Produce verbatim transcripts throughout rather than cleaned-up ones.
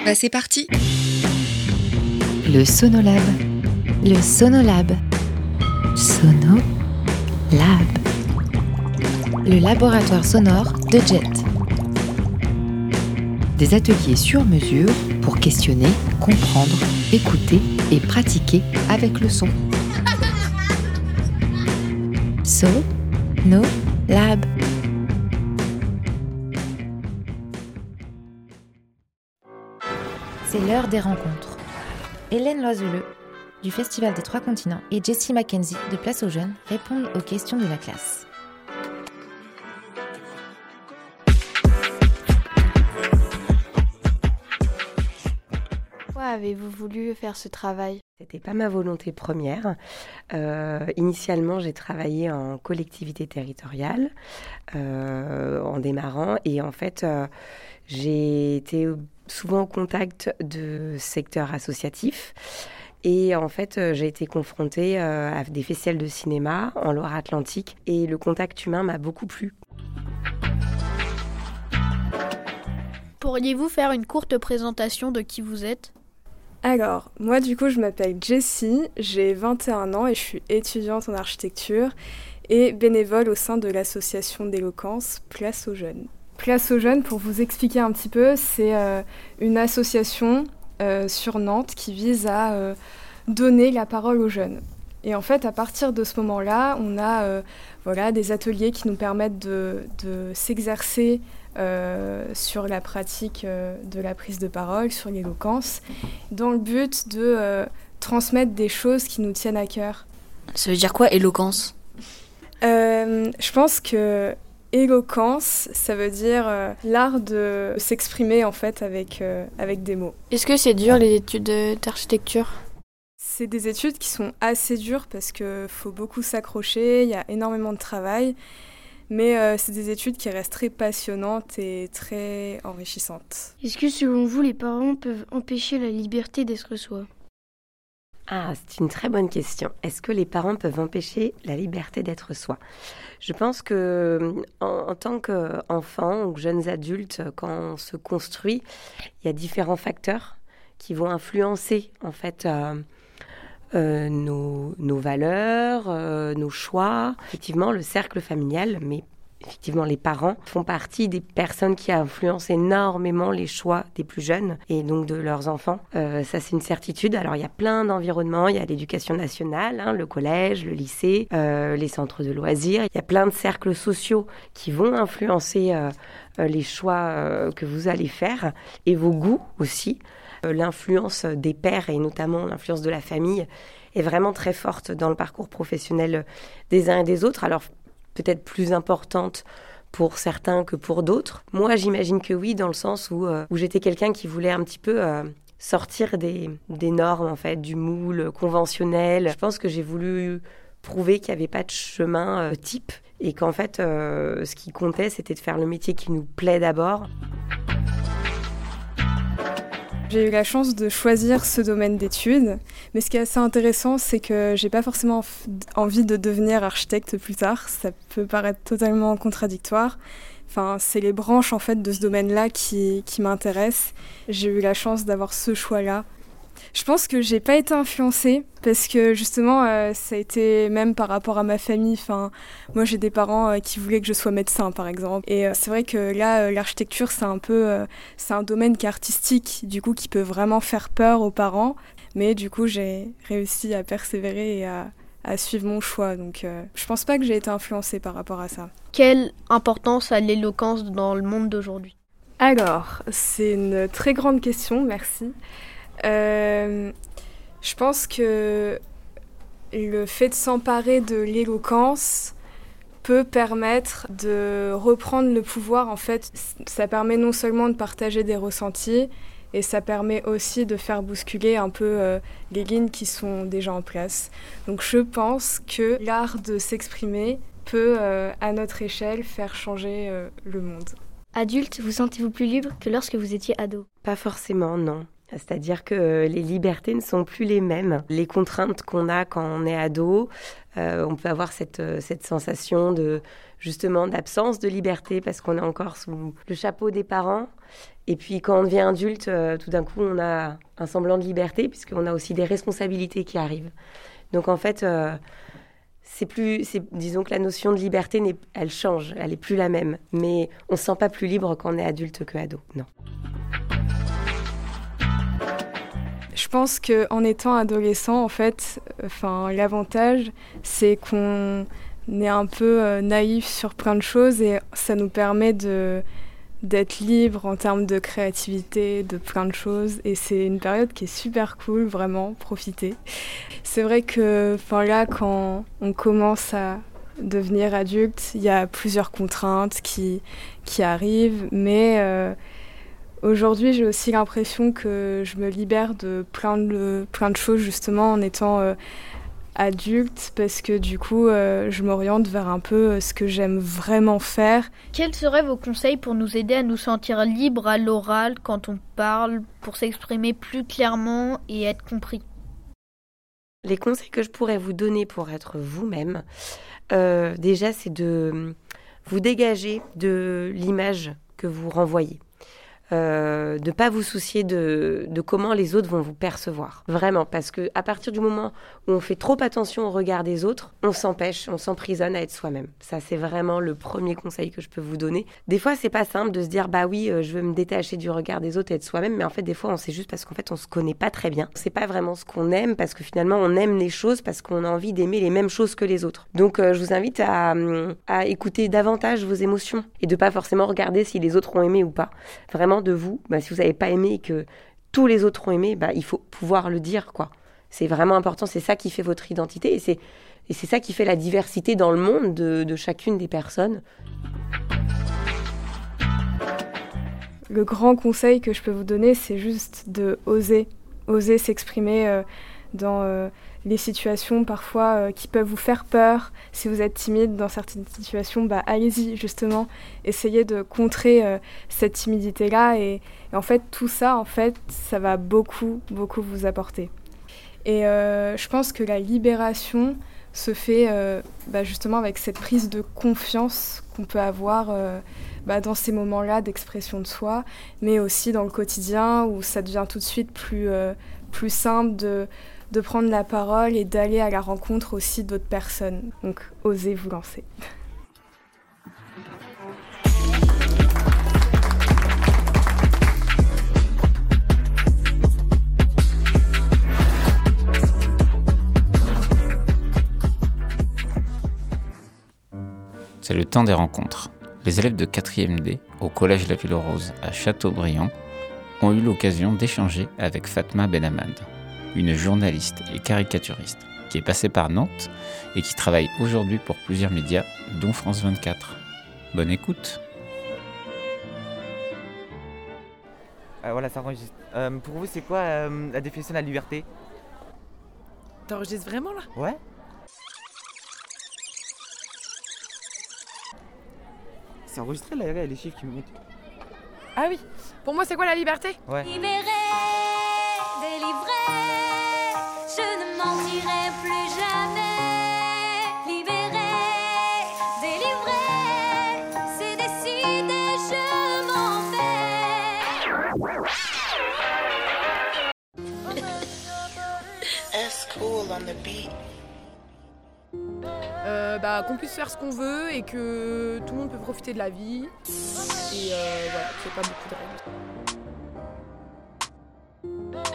Bah c'est parti. Le Sonolab. Le Sonolab. Sonolab. Le laboratoire sonore de Jet. Des ateliers sur mesure pour questionner, comprendre, écouter et pratiquer avec le son. Sonolab. C'est l'heure des rencontres. Hélène Loiseleux, du Festival des Trois Continents, et Jessie Mackenzie, de Place aux Jeunes, répondent aux questions de la classe. Pourquoi avez-vous voulu faire ce travail ? C'était pas ma volonté première. Euh, initialement, j'ai travaillé en collectivité territoriale euh, en démarrant, et en fait, euh, j'ai été souvent en contact de secteurs associatifs. Et en fait, euh, j'ai été confrontée euh, à des festivals de cinéma en Loire-Atlantique, et le contact humain m'a beaucoup plu. Pourriez-vous faire une courte présentation de qui vous êtes ? Alors, moi du coup je m'appelle Jessie, j'ai vingt et un ans et je suis étudiante en architecture et bénévole au sein de l'association d'Éloquence Place aux Jeunes. Place aux Jeunes, pour vous expliquer un petit peu, c'est euh, une association euh, sur Nantes qui vise à euh, donner la parole aux jeunes. Et en fait, à partir de ce moment-là, on a euh, voilà, des ateliers qui nous permettent de, de s'exercer euh, sur la pratique euh, de la prise de parole, sur l'éloquence, dans le but de euh, transmettre des choses qui nous tiennent à cœur. Ça veut dire quoi, éloquence ? euh, Je pense que éloquence, ça veut dire euh, l'art de s'exprimer en fait avec, euh, avec des mots. Est-ce que c'est dur les études d'architecture ? C'est des études qui sont assez dures parce qu'il faut beaucoup s'accrocher, il y a énormément de travail, mais euh, c'est des études qui restent très passionnantes et très enrichissantes. Est-ce que selon vous, les parents peuvent empêcher la liberté d'être soi ? Ah, c'est une très bonne question. Est-ce que les parents peuvent empêcher la liberté d'être soi ? Je pense que en, en tant qu'enfant ou jeunes adultes, quand on se construit, il y a différents facteurs qui vont influencer en fait euh, euh, nos, nos valeurs, euh, nos choix. Effectivement, le cercle familial, mais effectivement, les parents font partie des personnes qui influencent énormément les choix des plus jeunes et donc de leurs enfants. Euh, ça, c'est une certitude. Alors, il y a plein d'environnements. Il y a l'éducation nationale, hein, le collège, le lycée, euh, les centres de loisirs. Il y a plein de cercles sociaux qui vont influencer euh, les choix euh, que vous allez faire et vos goûts aussi. Euh, l'influence des pairs et notamment l'influence de la famille est vraiment très forte dans le parcours professionnel des uns et des autres. Alors, peut-être plus importante pour certains que pour d'autres. Moi, j'imagine que oui, dans le sens où, euh, où j'étais quelqu'un qui voulait un petit peu euh, sortir des, des normes, en fait, du moule conventionnel. Je pense que j'ai voulu prouver qu'il n'y avait pas de chemin euh, type et qu'en fait, euh, ce qui comptait, c'était de faire le métier qui nous plaît d'abord. J'ai eu la chance de choisir ce domaine d'études, mais ce qui est assez intéressant, c'est que j'ai pas forcément envie de devenir architecte plus tard. Ça peut paraître totalement contradictoire. Enfin, c'est les branches en fait de ce domaine-là qui, qui m'intéressent. J'ai eu la chance d'avoir ce choix-là. Je pense que j'ai pas été influencée parce que justement euh, ça a été même par rapport à ma famille. Enfin, moi j'ai des parents euh, qui voulaient que je sois médecin par exemple. Et euh, c'est vrai que là euh, l'architecture c'est un peu euh, c'est un domaine qui est artistique, du coup qui peut vraiment faire peur aux parents. Mais du coup j'ai réussi à persévérer et à, à suivre mon choix. Donc euh, je pense pas que j'ai été influencée par rapport à ça. Quelle importance a l'éloquence dans le monde d'aujourd'hui ? Alors c'est une très grande question, merci. Euh, je pense que le fait de s'emparer de l'éloquence peut permettre de reprendre le pouvoir. En fait, ça permet non seulement de partager des ressentis, et ça permet aussi de faire bousculer un peu euh, les lignes qui sont déjà en place. Donc je pense que l'art de s'exprimer peut, euh, à notre échelle, faire changer euh, le monde. Adulte, vous sentez-vous plus libre que lorsque vous étiez ado ? Pas forcément, non. C'est-à-dire que les libertés ne sont plus les mêmes. Les contraintes qu'on a quand on est ado, euh, on peut avoir cette, cette sensation de, justement, d'absence de liberté parce qu'on est encore sous le chapeau des parents. Et puis quand on devient adulte, euh, tout d'un coup, on a un semblant de liberté puisqu'on a aussi des responsabilités qui arrivent. Donc en fait, euh, c'est plus, c'est, disons que la notion de liberté, n'est, elle change, elle n'est plus la même. Mais on ne se sent pas plus libre quand on est adulte qu'ado, non. Je pense qu'en étant adolescent, en fait, enfin, l'avantage, c'est qu'on est un peu euh, naïf sur plein de choses et ça nous permet de, d'être libre en termes de créativité, de plein de choses. Et c'est une période qui est super cool, vraiment, profiter. C'est vrai que enfin, là, quand on commence à devenir adulte, il y a plusieurs contraintes qui, qui arrivent, mais... Euh, Aujourd'hui, j'ai aussi l'impression que je me libère de plein de, plein de choses justement en étant euh, adulte parce que du coup, euh, je m'oriente vers un peu ce que j'aime vraiment faire. Quels seraient vos conseils pour nous aider à nous sentir libres à l'oral quand on parle, pour s'exprimer plus clairement et être compris ? Les conseils que je pourrais vous donner pour être vous-même, euh, déjà, c'est de vous dégager de l'image que vous renvoyez. Euh, de ne pas vous soucier de, de comment les autres vont vous percevoir. Vraiment, parce qu'à partir du moment où on fait trop attention au regard des autres, on s'empêche, on s'emprisonne à être soi-même. Ça, c'est vraiment le premier conseil que je peux vous donner. Des fois, c'est pas simple de se dire, bah oui, euh, je veux me détacher du regard des autres et être soi-même, mais en fait, des fois, on sait juste parce qu'en fait, on se connaît pas très bien. C'est pas vraiment ce qu'on aime, parce que finalement, on aime les choses parce qu'on a envie d'aimer les mêmes choses que les autres. Donc, euh, je vous invite à, à écouter davantage vos émotions et de pas forcément regarder si les autres ont aimé ou pas. Vraiment, de vous, bah, si vous n'avez pas aimé et que tous les autres ont aimé, bah, il faut pouvoir le dire, quoi. C'est vraiment important, c'est ça qui fait votre identité et c'est, et c'est ça qui fait la diversité dans le monde de, de chacune des personnes. Le grand conseil que je peux vous donner, c'est juste de oser, oser s'exprimer euh, dans euh, les situations parfois euh, qui peuvent vous faire peur. Si vous êtes timide dans certaines situations, bah, allez-y justement, essayez de contrer euh, cette timidité-là et, et en fait tout ça, en fait, ça va beaucoup, beaucoup vous apporter. Et euh, je pense que la libération se fait euh, bah, justement avec cette prise de confiance qu'on peut avoir euh, bah, dans ces moments-là d'expression de soi, mais aussi dans le quotidien où ça devient tout de suite plus, euh, plus simple de, de prendre la parole et d'aller à la rencontre aussi d'autres personnes. Donc, osez vous lancer. C'est le temps des rencontres. Les élèves de quatrième D au collège La Ville-Rose à Châteaubriand ont eu l'occasion d'échanger avec Fatma Benhamad, une journaliste et caricaturiste qui est passée par Nantes et qui travaille aujourd'hui pour plusieurs médias, dont France vingt-quatre. Bonne écoute. Euh, voilà, ça enregistre. Euh, pour vous, c'est quoi euh, la définition de la liberté ? T'enregistres vraiment là ? Ouais. C'est enregistré là, il y a les chiffres qui me montent. Ah oui. Pour moi, c'est quoi la liberté ? Ouais. Libéré, délivré, je ne mentirai plus jamais. Libéré, délivré, c'est décidé, je m'en vais. S cool on the beat. Euh, bah, qu'on puisse faire ce qu'on veut et que tout le monde peut profiter de la vie. Et euh, voilà, qu'il n'y ait pas beaucoup de règles.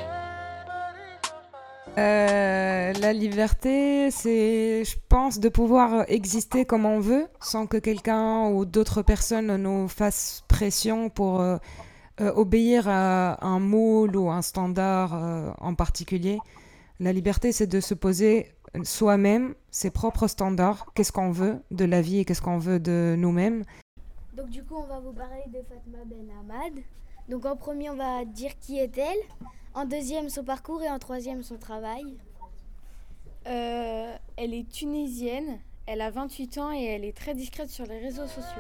Euh, la liberté, c'est, je pense, de pouvoir exister comme on veut, sans que quelqu'un ou d'autres personnes nous fassent pression pour euh, euh, obéir à un moule ou un standard euh, en particulier. La liberté, c'est de se poser soi-même ses propres standards, qu'est-ce qu'on veut de la vie et qu'est-ce qu'on veut de nous-mêmes. Donc du coup, on va vous parler de Fatma Benhamad. Donc en premier, on va dire qui est-elle, en deuxième, son parcours et en troisième, son travail. Euh, elle est tunisienne, elle a vingt-huit ans et elle est très discrète sur les réseaux sociaux.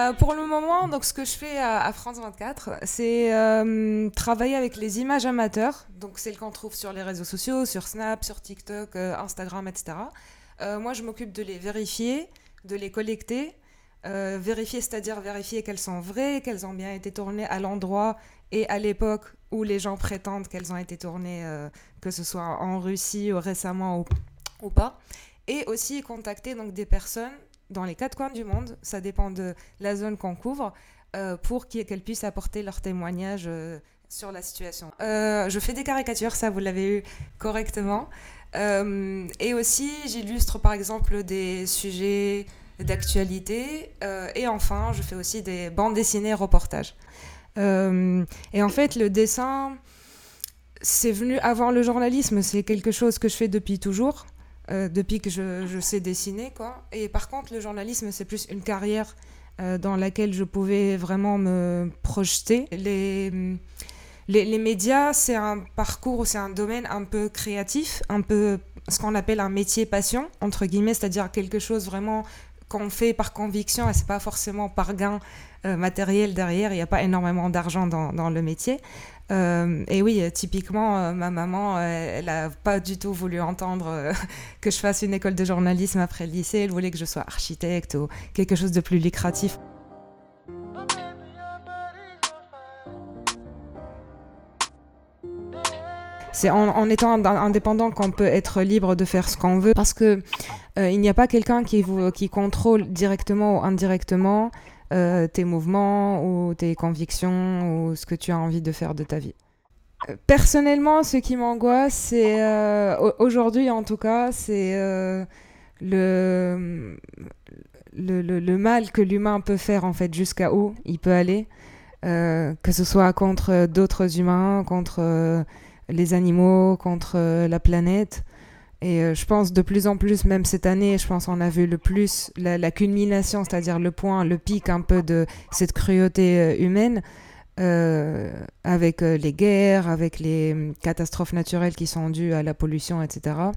Euh, pour le moment, donc, ce que je fais à, à France vingt-quatre, c'est euh, travailler avec les images amateurs, donc celles qu'on trouve sur les réseaux sociaux, sur Snap, sur TikTok, euh, Instagram, et cetera. Euh, moi, je m'occupe de les vérifier, de les collecter. Euh, vérifier, c'est-à-dire vérifier qu'elles sont vraies, qu'elles ont bien été tournées à l'endroit et à l'époque où les gens prétendent qu'elles ont été tournées, euh, que ce soit en Russie ou récemment ou, ou pas. Et aussi contacter donc, des personnes dans les quatre coins du monde, ça dépend de la zone qu'on couvre, euh, pour qu'elles puissent apporter leur témoignage euh, sur la situation. Euh, je fais des caricatures, ça vous l'avez eu correctement. Euh, et aussi, j'illustre par exemple des sujets d'actualité. Euh, et enfin, je fais aussi des bandes dessinées reportages. Euh, et en fait, le dessin, c'est venu avant le journalisme. C'est quelque chose que je fais depuis toujours, euh, depuis que je, je sais dessiner, quoi. Et par contre, le journalisme, c'est plus une carrière euh, dans laquelle je pouvais vraiment me projeter. Les, les, les médias, c'est un parcours, c'est un domaine un peu créatif, un peu ce qu'on appelle un métier passion, entre guillemets, c'est-à-dire quelque chose vraiment qu'on fait par conviction et c'est pas forcément par gain euh, matériel derrière. Il n'y a pas énormément d'argent dans, dans le métier. Euh, et oui, typiquement, euh, ma maman, euh, elle n'a pas du tout voulu entendre euh, que je fasse une école de journalisme après le lycée. Elle voulait que je sois architecte ou quelque chose de plus lucratif. C'est en, en étant indépendant qu'on peut être libre de faire ce qu'on veut, parce que euh, il n'y a pas quelqu'un qui, vous, qui contrôle directement ou indirectement euh, tes mouvements ou tes convictions ou ce que tu as envie de faire de ta vie. Euh, personnellement, ce qui m'angoisse, c'est euh, aujourd'hui en tout cas, c'est euh, le, le, le, le mal que l'humain peut faire en fait, jusqu'à où il peut aller, euh, que ce soit contre d'autres humains, contre euh, les animaux, contre euh, la planète. Et euh, je pense de plus en plus, même cette année, je pense qu'on a vu le plus la, la culmination, c'est-à-dire le point, le pic un peu de cette cruauté euh, humaine, euh, avec euh, les guerres, avec les euh, catastrophes naturelles qui sont dues à la pollution, et cetera.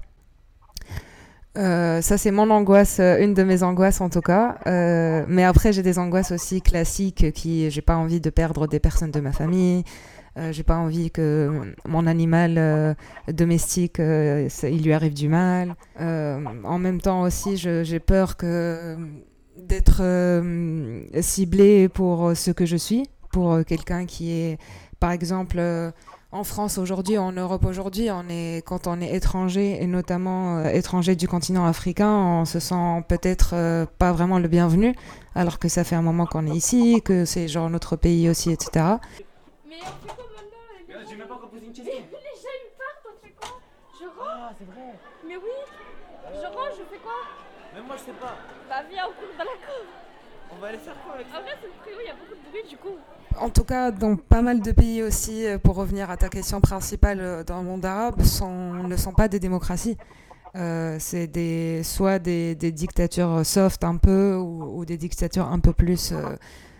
Euh, ça, c'est mon angoisse, une de mes angoisses en tout cas. Euh, mais après, j'ai des angoisses aussi classiques, qui, j'ai pas envie de perdre des personnes de ma famille. Euh, j'ai pas envie que mon animal euh, domestique, euh, ça, il lui arrive du mal. Euh, en même temps aussi, je, j'ai peur que, d'être euh, ciblée pour ce que je suis, pour quelqu'un qui est, par exemple, euh, en France aujourd'hui, en Europe aujourd'hui, on est, quand on est étranger, et notamment euh, étranger du continent africain, on se sent peut-être euh, pas vraiment le bienvenu, alors que ça fait un moment qu'on est ici, que c'est genre notre pays aussi, et cetera. Mais on fait quoi maintenant avec les... J'ai même pas encore posé une question. Les gens ils partent, on fait quoi? Je rentre. Ah, c'est vrai. Mais oui. Euh... Je rentre, je fais quoi? Même moi je sais pas. Bah viens, on court dans la cour. On va aller faire quoi avec ça? En vrai c'est le préau, il y a beaucoup de bruit du coup. En tout cas, dans pas mal de pays aussi, pour revenir à ta question principale, dans le monde arabe, sont, ne sont pas des démocraties. Euh, c'est des, soit des, des dictatures soft un peu, ou, ou des dictatures un peu plus euh,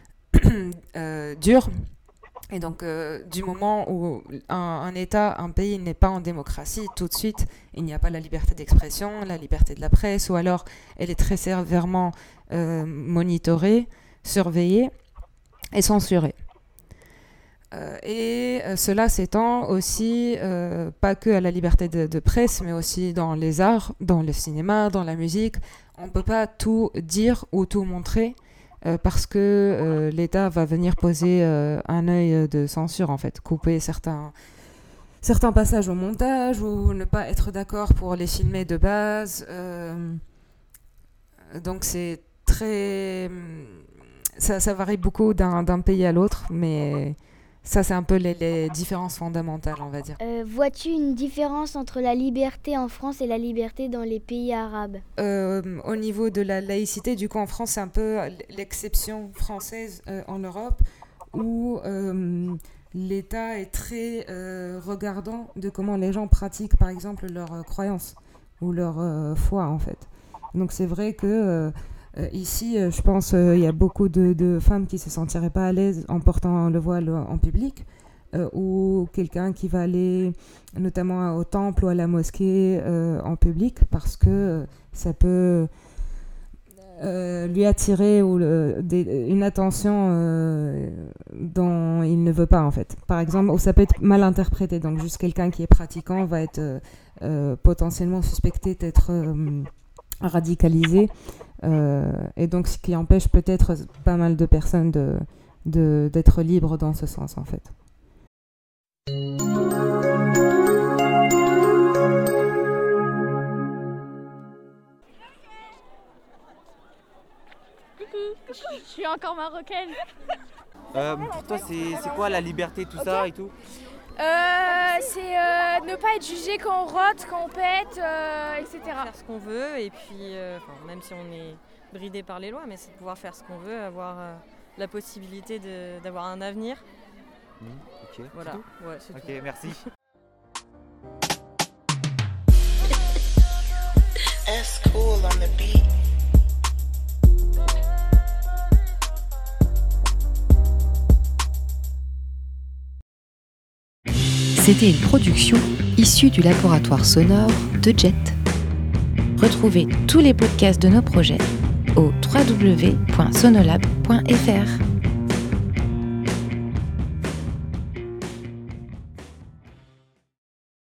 euh, dures. Et donc, euh, du moment où un, un État, un pays n'est pas en démocratie, tout de suite, il n'y a pas la liberté d'expression, la liberté de la presse, ou alors elle est très sévèrement euh, monitorée, surveillée et censurée. Euh, et euh, cela s'étend aussi, euh, pas que à la liberté de, de presse, mais aussi dans les arts, dans le cinéma, dans la musique. On ne peut pas tout dire ou tout montrer, Euh, parce que euh, l'État va venir poser euh, un œil de censure, en fait, couper certains, certains passages au montage ou ne pas être d'accord pour les filmer de base. Euh, donc c'est très... Ça, ça varie beaucoup d'un, d'un pays à l'autre, mais ça c'est un peu les, les différences fondamentales, on va dire. Euh, vois-tu une différence entre la liberté en France et la liberté dans les pays arabes? Euh, au niveau de la laïcité, du coup en France, c'est un peu l'exception française euh, en Europe, où euh, l'État est très euh, regardant de comment les gens pratiquent, par exemple, leurs euh, croyances ou leur euh, foi, en fait. Donc c'est vrai que euh, euh, ici, euh, je pense qu'il euh, y a beaucoup de, de femmes qui ne se sentiraient pas à l'aise en portant le voile en public, euh, ou quelqu'un qui va aller notamment au temple ou à la mosquée euh, en public, parce que ça peut euh, lui attirer ou le, des, une attention euh, dont il ne veut pas en fait. Par exemple, ou ça peut être mal interprété. Donc juste quelqu'un qui est pratiquant va être euh, euh, potentiellement suspecté d'être euh, radicalisé. Euh, et donc ce qui empêche peut-être pas mal de personnes de, de, d'être libres dans ce sens en fait. Je suis encore marocaine. Euh, pour toi, c'est, c'est quoi la liberté, tout okay. ça et tout euh, C'est euh, ne pas être jugé quand on rote, quand on pète, euh, et cetera. Faire ce qu'on veut et puis, euh, même si on est bridé par les lois, mais c'est de pouvoir faire ce qu'on veut, avoir euh, la possibilité de, d'avoir un avenir. Mmh, ok. Voilà. C'est tout ouais, c'est ok, tout. merci. Cool on the beat. C'était une production issue du laboratoire sonore de Jet. Retrouvez tous les podcasts de nos projets au w w w point sonolab point f r.